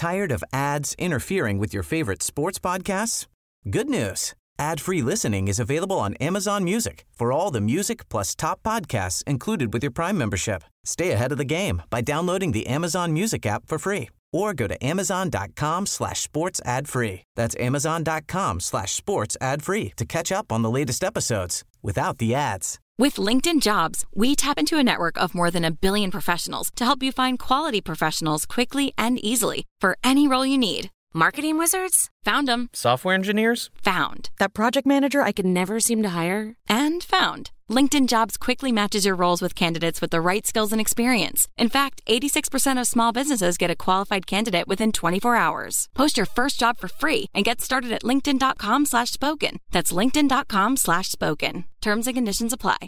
Tired of ads interfering with your favorite sports podcasts? Good news. Ad-free listening is available on Amazon Music for all the music plus top podcasts included with your Prime membership. Stay ahead of the game by downloading the Amazon Music app for free or go to amazon.com/sports ad free. That's amazon.com/sports ad free to catch up on the latest episodes without the ads. With LinkedIn Jobs, we tap into a network of more than 1 billion professionals to help you find quality professionals quickly and easily for any role you need. Marketing wizards? Found them. Software engineers? Found. That project manager I could never seem to hire? And found. LinkedIn Jobs quickly matches your roles with candidates with the right skills and experience. In fact, 86% of small businesses get a qualified candidate within 24 hours. Post your first job for free and get started at linkedin.com/spoken. That's linkedin.com/spoken. Terms and conditions apply.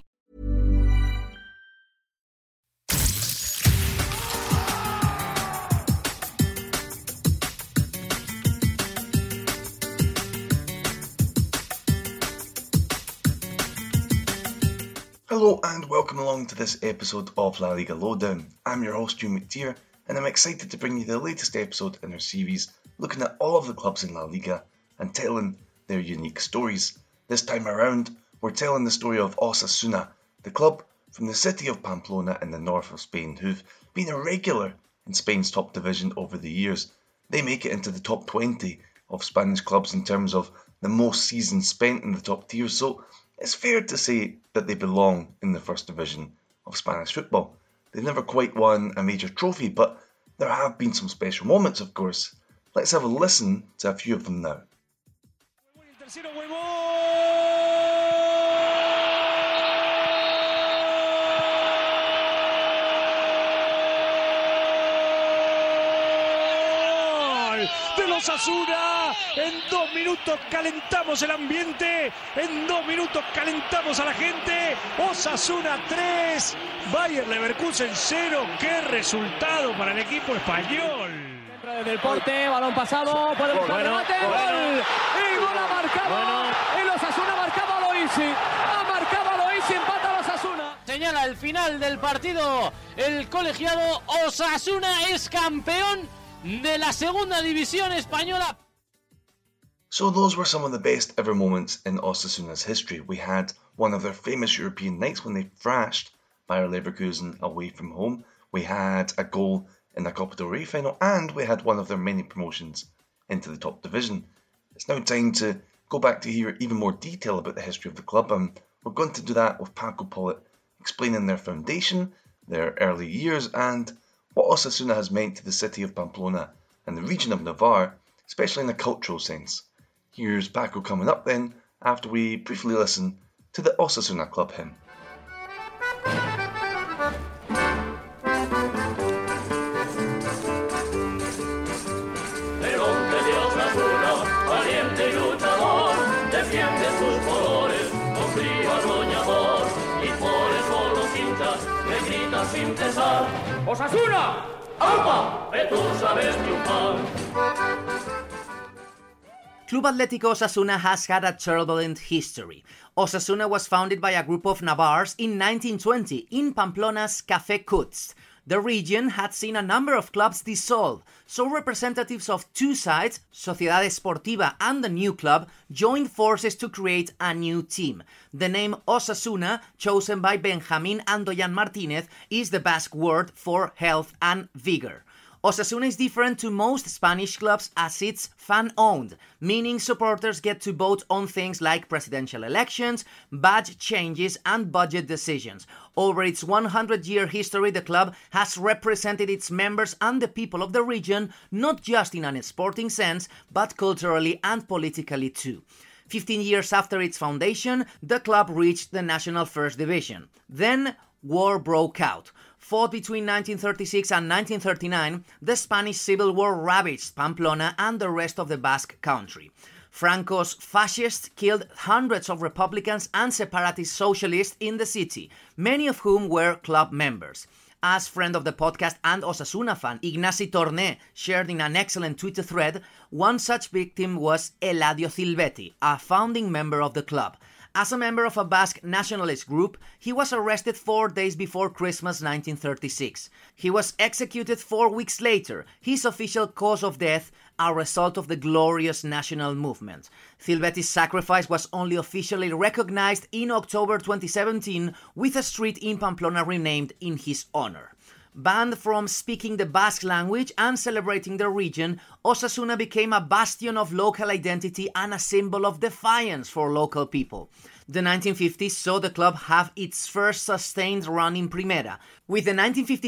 Hello and welcome along to this episode of La Liga Lowdown. I'm your host, Stu McTeer, and I'm excited to bring you the latest episode in our series looking at all of the clubs in La Liga and telling their unique stories. This time around, we're telling the story of Osasuna, the club from the city of Pamplona in the north of Spain, who've been a regular in Spain's top division over the years. They make it into the top 20 of Spanish clubs in terms of the most seasons spent in the top tier, so it's fair to say that they belong in the first division of Spanish football. They've never quite won a major trophy, but there have been some special moments, of course. Let's have a listen to a few of them now. De los Osasuna, en 2 minutos calentamos el ambiente, en 2 minutos calentamos a la gente. Osasuna 3, Bayer Leverkusen 0, qué resultado para el equipo español. Entra desde el porte, balón pasado, puede buscar remate, gol, y gol ha marcado, el Osasuna marcaba Loisi, ha marcado Loisi, empata el Osasuna. Señala el final del partido, el colegiado Osasuna es campeón de la segunda división española. So those were some of the best ever moments in Osasuna's history. We had one of their famous European nights when they thrashed Bayer Leverkusen away from home. We had a goal in the Copa del Rey final, and we had one of their many promotions into the top division. It's now time to go back to hear even more detail about the history of the club, and we're going to do that with Paco Polit explaining their foundation, their early years, and what Osasuna has meant to the city of Pamplona and the region of Navarre, especially in a cultural sense. Here's Paco coming up then, after we briefly listen to the Osasuna club hymn. ¡Osasuna! ¡Aupa! ¡Que tú sabes triunfar! Club Atlético Osasuna has had a turbulent history. Osasuna was founded by a group of Navarres in 1920 in Pamplona's Café Cutz. The region had seen a number of clubs dissolve, so representatives of two sides, Sociedad Esportiva and the new club, joined forces to create a new team. The name Osasuna, chosen by Benjamín Andoyan Martínez, is the Basque word for health and vigor. Osasuna is different to most Spanish clubs as it's fan-owned, meaning supporters get to vote on things like presidential elections, badge changes and budget decisions. Over its 100-year history, the club has represented its members and the people of the region, not just in an sporting sense, but culturally and politically too. 15 years after its foundation, the club reached the national first division. Then, war broke out. Fought between 1936 and 1939, the Spanish Civil War ravaged Pamplona and the rest of the Basque country. Franco's fascists killed hundreds of Republicans and separatist socialists in the city, many of whom were club members. As friend of the podcast and Osasuna fan Ignasi Torné shared in an excellent Twitter thread, one such victim was Eladio Silvetti, a founding member of the club. As a member of a Basque nationalist group, he was arrested 4 days before Christmas 1936. He was executed 4 weeks later, his official cause of death a result of the glorious national movement. Zilbetti's sacrifice was only officially recognized in October 2017 with a street in Pamplona renamed in his honor. Banned from speaking the Basque language and celebrating the region, Osasuna became a bastion of local identity and a symbol of defiance for local people. The 1950s saw the club have its first sustained run in Primera, with the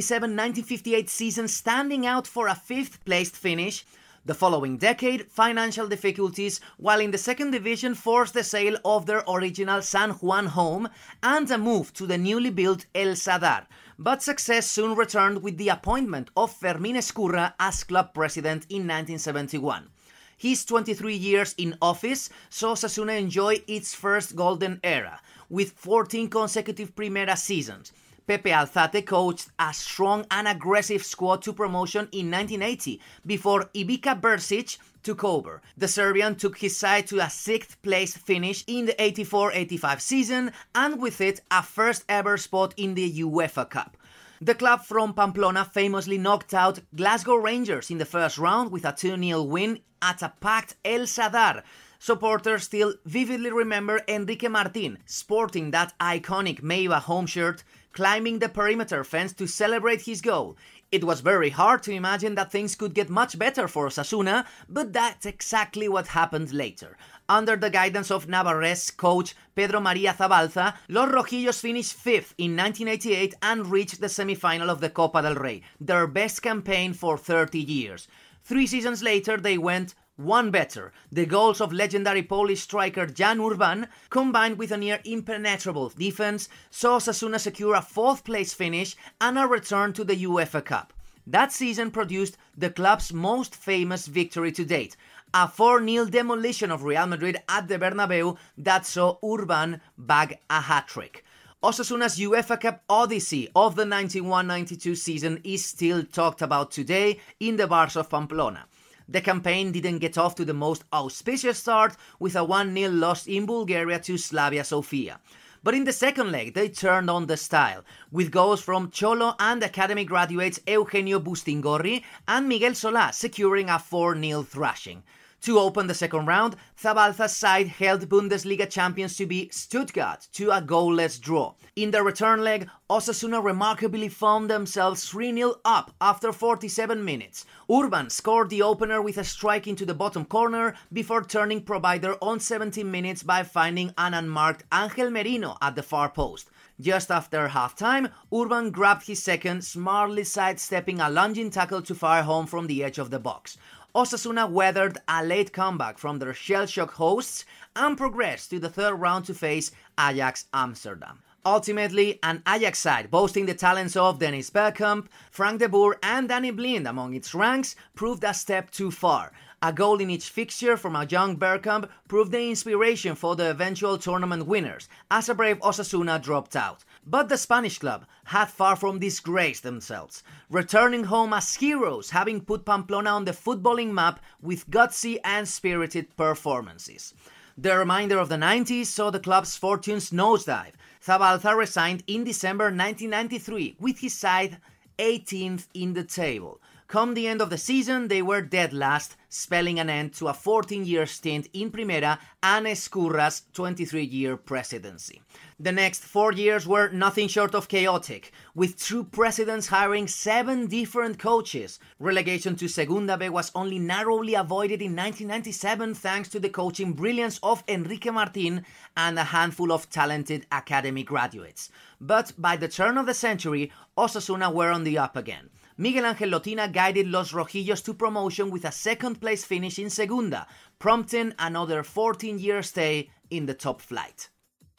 1957-1958 season standing out for a 5th-placed finish. The following decade, financial difficulties while in the second division forced the sale of their original San Juan home and a move to the newly built El Sadar, but success soon returned with the appointment of Fermín Escurra as club president in 1971. His 23 years in office saw Osasuna enjoy its first golden era, with 14 consecutive Primera seasons. Pepe Alzate coached a strong and aggressive squad to promotion in 1980 before Ivica Bersic took over. The Serbian took his side to a 6th-place finish in the 84-85 season and with it a first-ever spot in the UEFA Cup. The club from Pamplona famously knocked out Glasgow Rangers in the first round with a 2-0 win at a packed El Sadar. Supporters still vividly remember Enrique Martín sporting that iconic Meiba home shirt, climbing the perimeter fence to celebrate his goal. It was very hard to imagine that things could get much better for Osasuna, but that's exactly what happened later. Under the guidance of Navarrese coach Pedro María Zabalza, Los Rojillos finished 5th in 1988 and reached the semi-final of the Copa del Rey, their best campaign for 30 years. 3 seasons later, they went one better. The goals of legendary Polish striker Jan Urban, combined with a near impenetrable defense, saw Osasuna secure a 4th-place finish and a return to the UEFA Cup. That season produced the club's most famous victory to date, a 4-0 demolition of Real Madrid at the Bernabeu that saw Urban bag a hat-trick. Osasuna's UEFA Cup odyssey of the 91-92 season is still talked about today in the bars of Pamplona. The campaign didn't get off to the most auspicious start with a 1-0 loss in Bulgaria to Slavia Sofia. But in the second leg, they turned on the style, with goals from Cholo and academy graduates Eugenio Bustingorri and Miguel Solá securing a 4-0 thrashing. To open the second round, Zabalza's side held Bundesliga champions to be Stuttgart to a goalless draw. In the return leg, Osasuna remarkably found themselves 3-0 up after 47 minutes. Urban scored the opener with a strike into the bottom corner before turning provider on 17 minutes by finding an unmarked Angel Merino at the far post. Just after half-time, Urban grabbed his second, smartly sidestepping a lunging tackle to fire home from the edge of the box. Osasuna weathered a late comeback from their shell-shock hosts and progressed to the third round to face Ajax Amsterdam. Ultimately, an Ajax side boasting the talents of Dennis Bergkamp, Frank de Boer and Danny Blind among its ranks proved a step too far. A goal in each fixture from a young Bergkamp proved the inspiration for the eventual tournament winners, as a brave Osasuna dropped out. But the Spanish club had far from disgraced themselves, returning home as heroes, having put Pamplona on the footballing map with gutsy and spirited performances. The reminder of the 90s saw the club's fortunes nosedive. Zabalza resigned in December 1993 with his side 18th in the table. Come the end of the season, they were dead last, spelling an end to a 14-year stint in Primera and Escurra's 23-year presidency. The next 4 years were nothing short of chaotic, with two presidents hiring 7 different coaches. Relegation to Segunda B was only narrowly avoided in 1997 thanks to the coaching brilliance of Enrique Martín and a handful of talented academy graduates. But by the turn of the century, Osasuna were on the up again. Miguel Ángel Lotina guided Los Rojillos to promotion with a second-place finish in Segunda, prompting another 14-year stay in the top flight.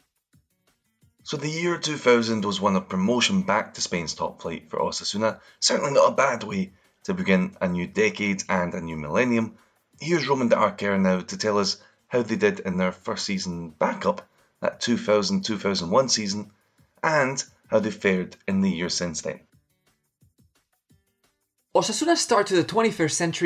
So the year 2000 was one of promotion back to Spain's top flight for Osasuna, certainly not a bad way to begin a new decade and a new millennium. Here's Roman de Arquer now to tell us how they did in their first season back up, that 2000-2001 season, and how they fared in the years since then. Osasuna's start to the 21st century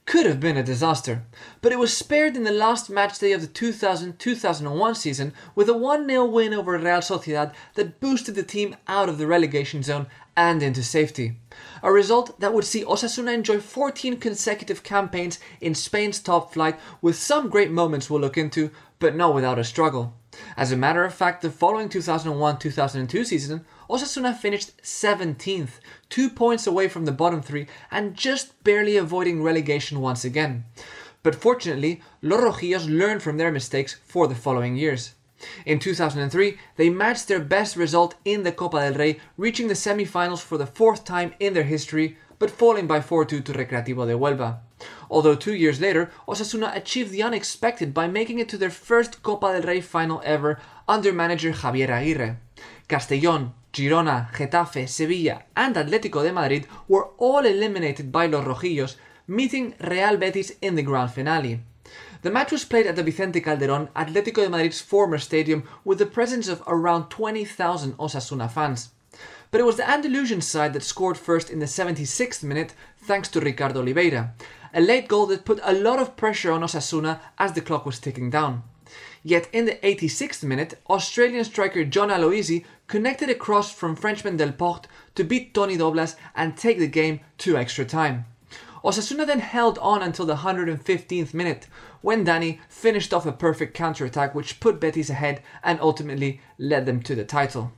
could have been a disaster, but it was spared in the last matchday of the 2000-2001 season with a 1-0 win over Real Sociedad that boosted the team out of the relegation zone and into safety. A result that would see Osasuna enjoy 14 consecutive campaigns in Spain's top flight, with some great moments we'll look into, but not without a struggle. As a matter of fact, the following 2001-2002 season, Osasuna finished 17th, 2 points away from the bottom three and just barely avoiding relegation once again. But fortunately, Los Rojillos learned from their mistakes for the following years. In 2003, they matched their best result in the Copa del Rey, reaching the semi-finals for the fourth time in their history, but falling by 4-2 to Recreativo de Huelva. Although 2 years later, Osasuna achieved the unexpected by making it to their first Copa del Rey final ever under manager Javier Aguirre. Castellón, Girona, Getafe, Sevilla and Atlético de Madrid were all eliminated by Los Rojillos, meeting Real Betis in the grand finale. The match was played at the Vicente Calderón, Atlético de Madrid's former stadium, with the presence of around 20,000 Osasuna fans. But it was the Andalusian side that scored first in the 76th minute thanks to Ricardo Oliveira, a late goal that put a lot of pressure on Osasuna as the clock was ticking down. Yet in the 86th minute, Australian striker John Aloisi connected a cross from Frenchman Delporte to beat Toni Doblas and take the game to extra time. Osasuna then held on until the 115th minute, when Dani finished off a perfect counter-attack which put Betis ahead and ultimately led them to the title.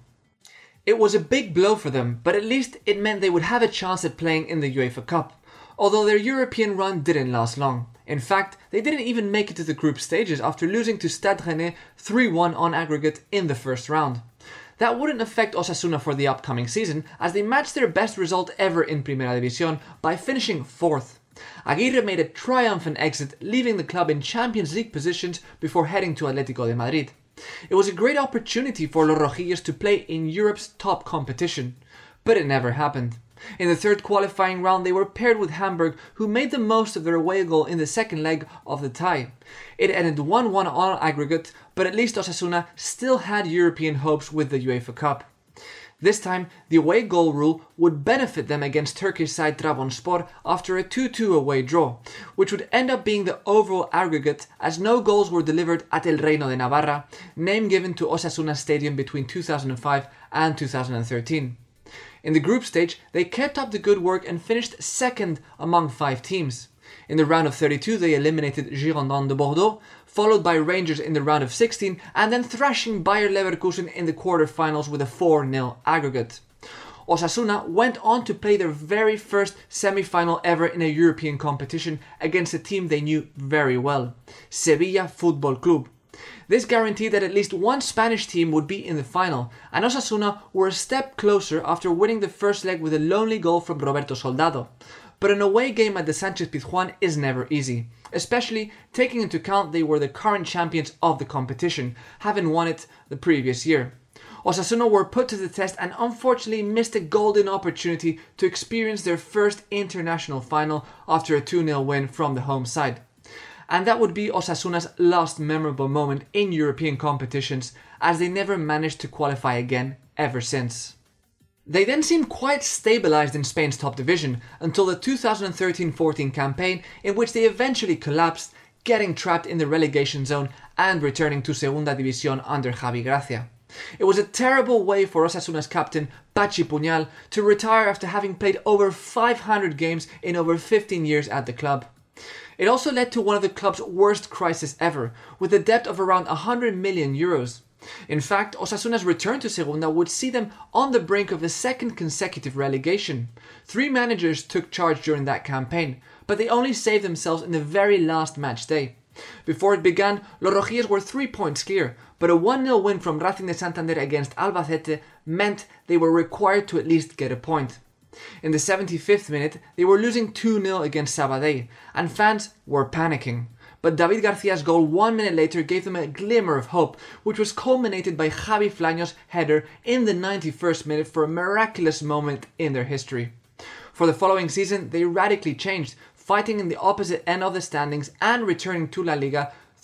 It was a big blow for them, but at least it meant they would have a chance at playing in the UEFA Cup, although their European run didn't last long. In fact, they didn't even make it to the group stages after losing to Stade Rennais 3-1 on aggregate in the first round. That wouldn't affect Osasuna for the upcoming season, as they matched their best result ever in Primera División by finishing 4th. Aguirre made a triumphant exit, leaving the club in Champions League positions before heading to Atlético de Madrid. It was a great opportunity for Los Rojillos to play in Europe's top competition, but it never happened. In the third qualifying round, they were paired with Hamburg, who made the most of their away goal in the second leg of the tie. It ended 1-1 on aggregate, but at least Osasuna still had European hopes with the UEFA Cup. This time, the away goal rule would benefit them against Turkish side Trabzonspor after a 2-2 away draw, which would end up being the overall aggregate as no goals were delivered at El Reino de Navarra, name given to Osasuna Stadium between 2005 and 2013. In the group stage, they kept up the good work and finished second among 5 teams. In the round of 32, they eliminated Girondins de Bordeaux, followed by Rangers in the round of 16, and then thrashing Bayer Leverkusen in the quarter-finals with a 4-0 aggregate. Osasuna went on to play their very first semi-final ever in a European competition against a team they knew very well, Sevilla Football Club. This guaranteed that at least one Spanish team would be in the final, and Osasuna were a step closer after winning the first leg with a lonely goal from Roberto Soldado. But an away game at the Sánchez-Pizjuán is never easy, especially taking into account they were the current champions of the competition, having won it the previous year. Osasuna were put to the test and unfortunately missed a golden opportunity to experience their first international final after a 2-0 win from the home side. And that would be Osasuna's last memorable moment in European competitions, as they never managed to qualify again ever since. They then seemed quite stabilised in Spain's top division until the 2013-14 campaign, in which they eventually collapsed, getting trapped in the relegation zone and returning to Segunda División under Javi Gracia. It was a terrible way for Osasuna's captain, Pachi Puñal, to retire after having played over 500 games in over 15 years at the club. It also led to one of the club's worst crises ever, with a debt of around 100 million euros. In fact, Osasuna's return to Segunda would see them on the brink of a second consecutive relegation. 3 managers took charge during that campaign, but they only saved themselves in the very last match day. Before it began, Los Rojillos were 3 points clear, but a 1-0 win from Racing de Santander against Albacete meant they were required to at least get a point. In the 75th minute, they were losing 2-0 against Sabadell, and fans were panicking. But David Garcia's goal 1 minute later gave them a glimmer of hope, which was culminated by Javi Flaños' header in the 91st minute for a miraculous moment in their history. For the following season, they radically changed, fighting in the opposite end of the standings and returning to La Liga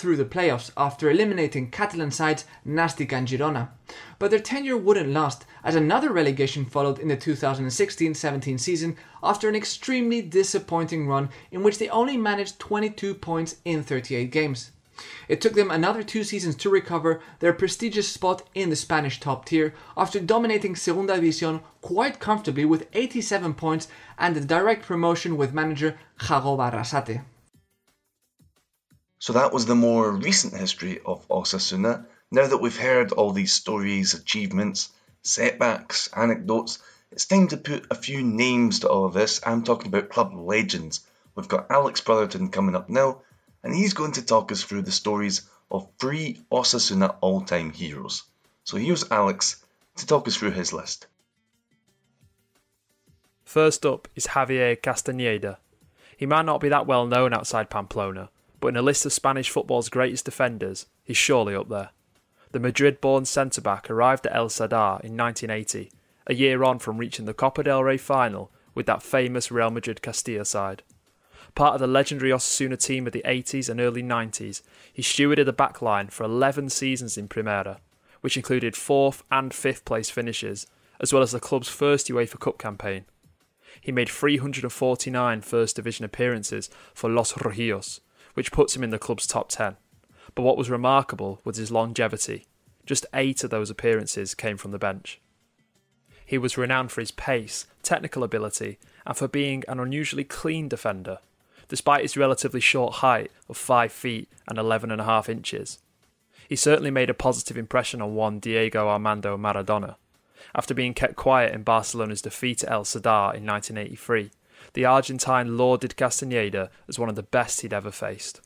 through the playoffs after eliminating Catalan sides Nàstic and Girona. But their tenure wouldn't last, as another relegation followed in the 2016-17 season after an extremely disappointing run in which they only managed 22 points in 38 games. It took them another 2 seasons to recover their prestigious spot in the Spanish top tier after dominating Segunda División quite comfortably with 87 points and a direct promotion with manager Jacob Arrasate. So that was the more recent history of Osasuna. Now that we've heard all these stories, achievements, setbacks, anecdotes, it's time to put a few names to all of this. I'm talking about club legends. We've got Alex Brotherton coming up now, and he's going to talk us through the stories of 3 Osasuna all-time heroes. So here's Alex to talk us through his list. First up is Javier Castañeda. He might not be that well known outside Pamplona, but in a list of Spanish football's greatest defenders, he's surely up there. The Madrid-born centre-back arrived at El Sadar in 1980, a year on from reaching the Copa del Rey final with that famous Real Madrid Castilla side. Part of the legendary Osasuna team of the 80s and early 90s, he stewarded the backline for 11 seasons in Primera, which included 4th and 5th place finishes, as well as the club's first UEFA Cup campaign. He made 349 First Division appearances for Los Rojillos, which puts him in the club's top 10. But what was remarkable was his longevity. Just 8 of those appearances came from the bench. He was renowned for his pace, technical ability, and for being an unusually clean defender, despite his relatively short height of 5 feet and 11.5 inches. He certainly made a positive impression on one Diego Armando Maradona. After being kept quiet in Barcelona's defeat at El Sadar in 1983, the Argentine lauded Castañeda as one of the best he'd ever faced.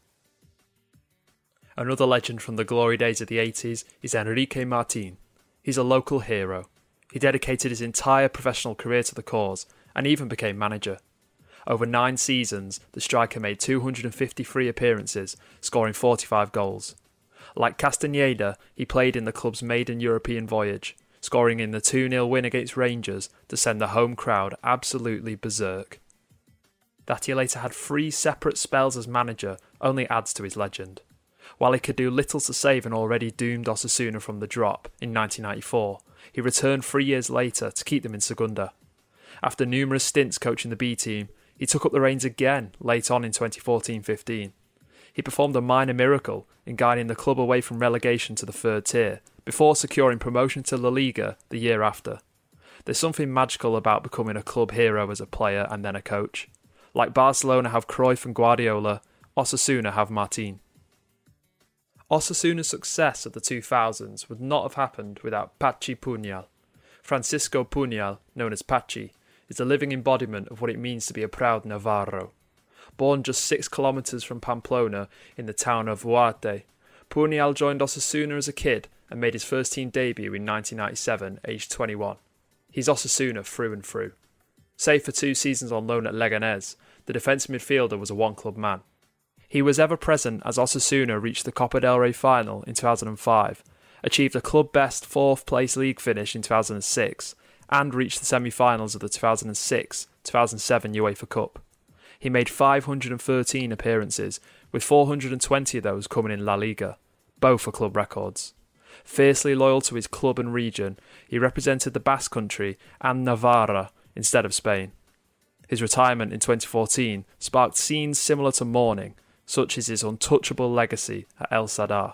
Another legend from the glory days of the 80s is Enrique Martín. He's a local hero. He dedicated his entire professional career to the cause and even became manager. Over 9 seasons, the striker made 253 appearances, scoring 45 goals. Like Castañeda, he played in the club's maiden European voyage, scoring in the 2-0 win against Rangers to send the home crowd absolutely berserk. That he later had 3 separate spells as manager only adds to his legend. While he could do little to save an already doomed Osasuna from the drop in 1994, he returned 3 years later to keep them in Segunda. After numerous stints coaching the B team, he took up the reins again late on in 2014-15. He performed a minor miracle in guiding the club away from relegation to the 3rd tier, before securing promotion to La Liga the year after. There's something magical about becoming a club hero as a player and then a coach. Like Barcelona have Cruyff and Guardiola, Osasuna have Martín. Osasuna's success of the 2000s would not have happened without Patxi Puñal. Francisco Puñal, known as Patxi, is the living embodiment of what it means to be a proud Navarro. Born just 6 kilometres from Pamplona in the town of Huarte, Puñal joined Osasuna as a kid and made his first team debut in 1997, aged 21. He's Osasuna through and through. Save for 2 seasons on loan at Leganés, the defensive midfielder was a one-club man. He was ever present as Osasuna reached the Copa del Rey final in 2005, achieved a club-best 4th place league finish in 2006, and reached the semi-finals of the 2006-2007 UEFA Cup. He made 513 appearances, with 420 of those coming in La Liga, both are club records. Fiercely loyal to his club and region, he represented the Basque Country and Navarra instead of Spain. His retirement in 2014 sparked scenes similar to mourning, such as his untouchable legacy at El Sadar.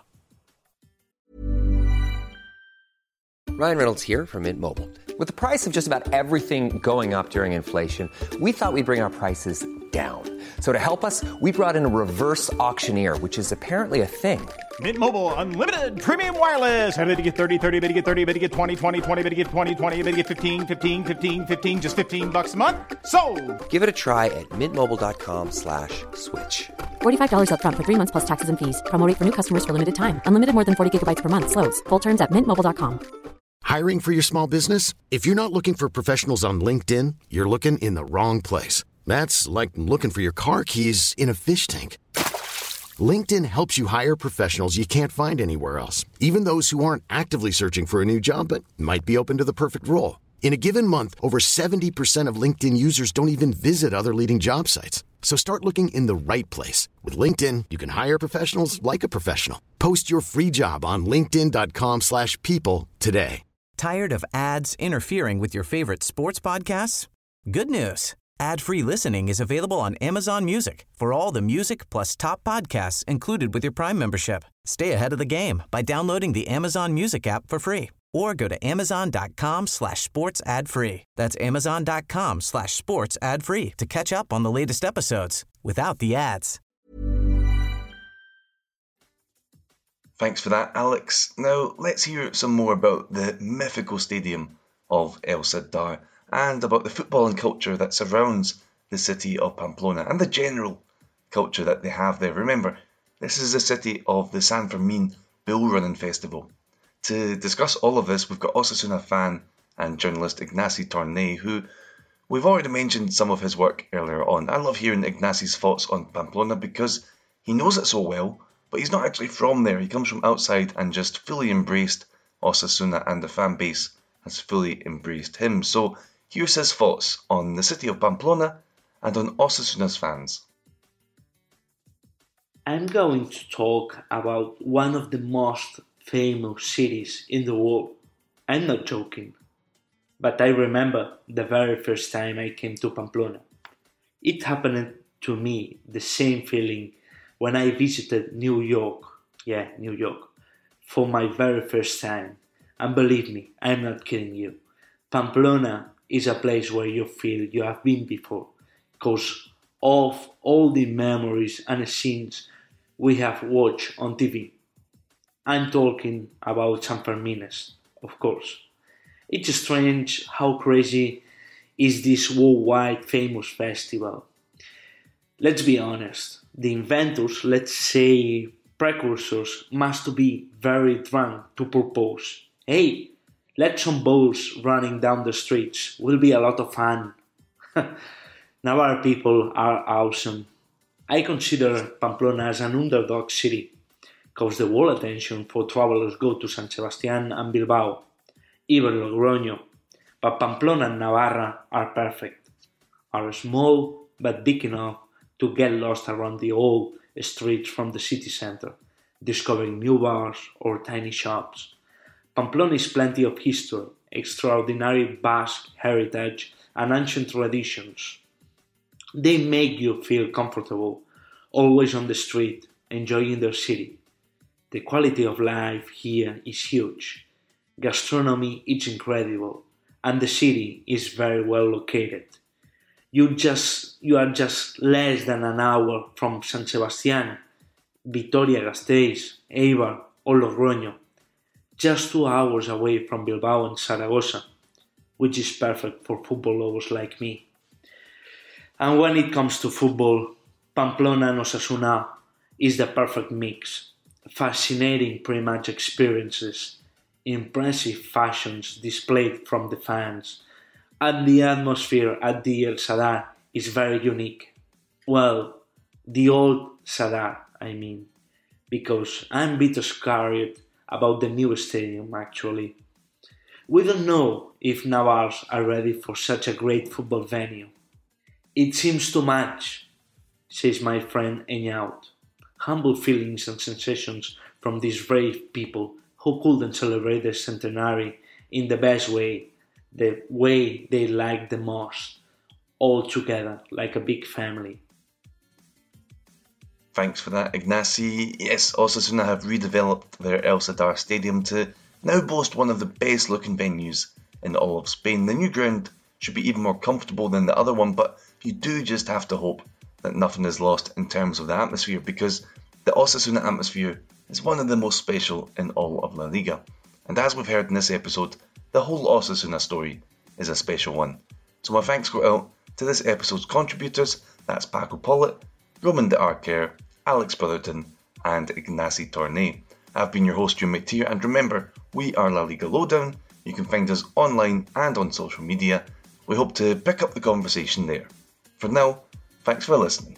Ryan Reynolds here from Mint Mobile. With the price of just about everything going up during inflation, we thought we'd bring our prices down. So to help us, we brought in a reverse auctioneer, which is apparently a thing. Mint Mobile Unlimited Premium Wireless. How to get 30, 30, bit to get 30, bit to get 20, 20, 20, bit to get 20, 20, bit to get 15, 15, 15, 15, just $15 a month? Sold! Give it a try at mintmobile.com/switch. $45 up front for 3 months plus taxes and fees. Promo rate for new customers for limited time. Unlimited more than 40 gigabytes per month. Slows full terms at mintmobile.com. Hiring for your small business? If you're not looking for professionals on LinkedIn, you're looking in the wrong place. That's like looking for your car keys in a fish tank. LinkedIn helps you hire professionals you can't find anywhere else, even those who aren't actively searching for a new job but might be open to the perfect role. In a given month, over 70% of LinkedIn users don't even visit other leading job sites. So start looking in the right place. With LinkedIn, you can hire professionals like a professional. Post your free job on linkedin.com/people today. Tired of ads interfering with your favorite sports podcasts? Good news. Ad-free listening is available on Amazon Music for all the music plus top podcasts included with your Prime membership. Stay ahead of the game by downloading the Amazon Music app for free or go to amazon.com/sports ad free. That's amazon.com/sports ad free to catch up on the latest episodes without the ads. Thanks for that, Alex. Now, let's hear some more about the mythical stadium of El Sadar and about the football and culture that surrounds the city of Pamplona and the general culture that they have there. Remember, this is the city of the San Fermin Bull Running Festival. To discuss all of this, we've got Osasuna fan and journalist Ignacy Torné, who we've already mentioned some of his work earlier on. I love hearing Ignacy's thoughts on Pamplona because he knows it so well, but he's not actually from there. He comes from outside and just fully embraced Osasuna, and the fan base has fully embraced him. So here's his thoughts on the city of Pamplona and on Osasuna's fans. I'm going to talk about one of the most famous cities in the world. I'm not joking, but I remember the very first time I came to Pamplona. It happened to me the same feeling when I visited New York, for my very first time. And believe me, I'm not kidding you. Pamplona is a place where you feel you have been before, because of all the memories and scenes we have watched on TV. I'm talking about San Fermines, of course. It's strange how crazy is this worldwide famous festival. Let's be honest, the inventors, let's say precursors, must be very drunk to propose, hey, let some bulls running down the streets, will be a lot of fun. Navarre people are awesome. I consider Pamplona as an underdog city, because the world attention for travelers go to San Sebastián and Bilbao, even Logroño, but Pamplona and Navarra are perfect, are small but big enough to get lost around the old streets from the city center, discovering new bars or tiny shops. Pamplona is plenty of history, extraordinary Basque heritage and ancient traditions. They make you feel comfortable, always on the street, enjoying their city. The quality of life here is huge. Gastronomy is incredible, and the city is very well located. You are just less than an hour from San Sebastián, Vitoria-Gasteiz, Eibar or Logroño, just 2 hours away from Bilbao and Zaragoza, which is perfect for football lovers like me. And when it comes to football, Pamplona and Osasuna is the perfect mix. Fascinating pre-match experiences, impressive fashions displayed from the fans, and the atmosphere at the El Sadar is very unique. Well, the old Sadar, I mean, because I'm a bit scared about the new stadium actually. We don't know if Navarres are ready for such a great football venue. It seems too much, says my friend Eñaut. Humble feelings and sensations from these brave people who couldn't celebrate the centenary in the best way, the way they like the most, all together like a big family. Thanks for that, Ignacy. Yes, Osasuna have redeveloped their El Sadar Stadium to now boast one of the best looking venues in all of Spain. The new ground should be even more comfortable than the other one, but you do just have to hope that nothing is lost in terms of the atmosphere, because the Osasuna atmosphere is one of the most special in all of La Liga. And as we've heard in this episode, the whole Osasuna story is a special one. So my thanks go out to this episode's contributors, that's Paco Pollitt, Roman de Arquer, Alex Brotherton and Ignacy Torné. I've been your host, June McTeer, and remember, we are La Liga Lowdown. You can find us online and on social media. We hope to pick up the conversation there. For now, thanks for listening.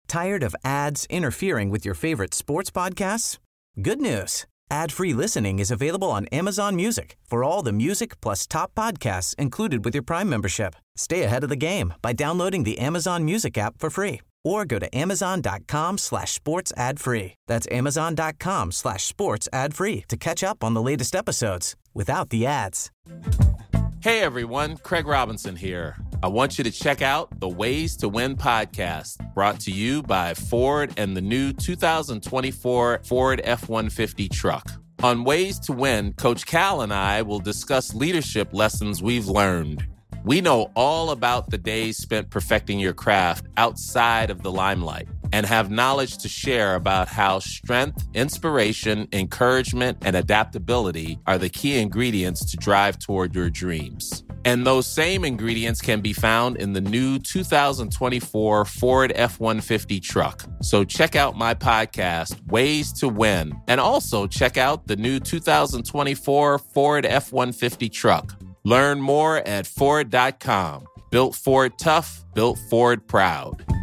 Tired of ads interfering with your favorite sports podcasts? Good news. Ad-free listening is available on Amazon Music for all the music plus top podcasts included with your Prime membership. Stay ahead of the game by downloading the Amazon Music app for free or go to amazon.com/sports ad free. That's amazon.com/sports ad free to catch up on the latest episodes without the ads. Hey everyone, Craig Robinson here. I want you to check out the Ways to Win podcast, brought to you by Ford and the new 2024 Ford F-150 truck. On Ways to Win, Coach Cal and I will discuss leadership lessons we've learned. We know all about the days spent perfecting your craft outside of the limelight and have knowledge to share about how strength, inspiration, encouragement, and adaptability are the key ingredients to drive toward your dreams. And those same ingredients can be found in the new 2024 Ford F-150 truck. So check out my podcast, Ways to Win, and also check out the new 2024 Ford F-150 truck. Learn more at Ford.com. Built Ford tough, built Ford proud.